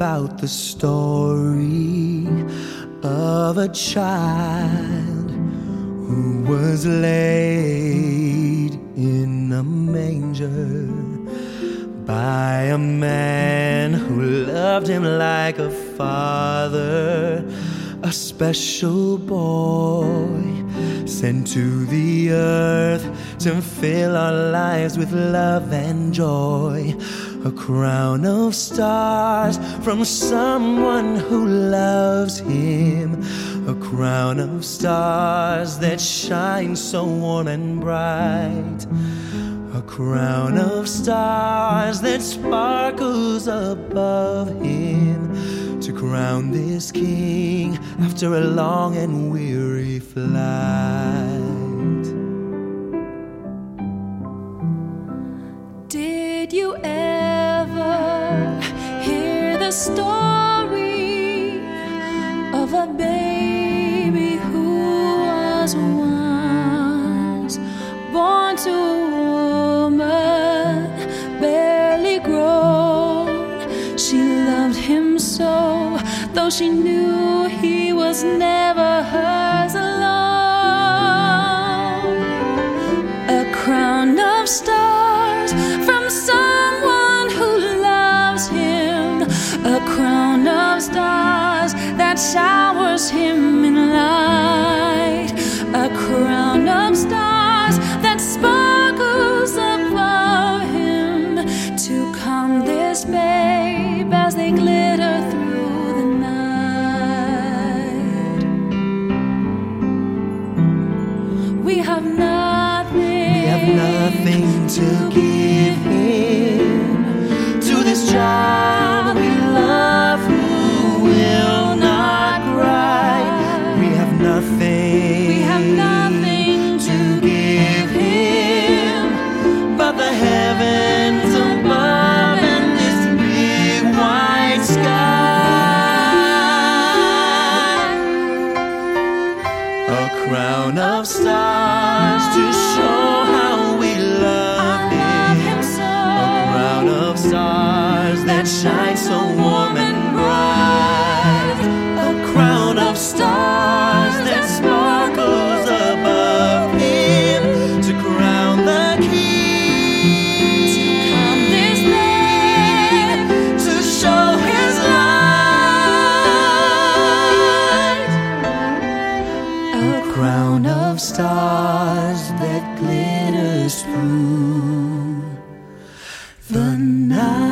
about the story of a child who was laid in a manger by a man who loved him like a father, a special boy sent to the earth to fill our lives with love and joy. A crown of stars from someone who loves him, a crown of stars that shines so warm and bright, a crown of stars that sparkles above him, to crown this king after a long and weary flight. Did you ever hear the story of a baby who was once born to a woman barely grown? She loved him so, though she knew he was never hers alone. A crown of stars from someone who loves him, a crown of stars that showers him in light, a crown of stars that sparkles above him, to calm this babe as they glitter through the night. We have nothing To give him, to this child we love who will not cry. We have nothing to give him but the heavens above and this big white sky. A crown of stars to show how we love him, a crown of stars that shine so warm and bright, a crown of stars that sparkles above him, to crown the king, to calm this land, to show his light. A crown of stars that glitters through the night.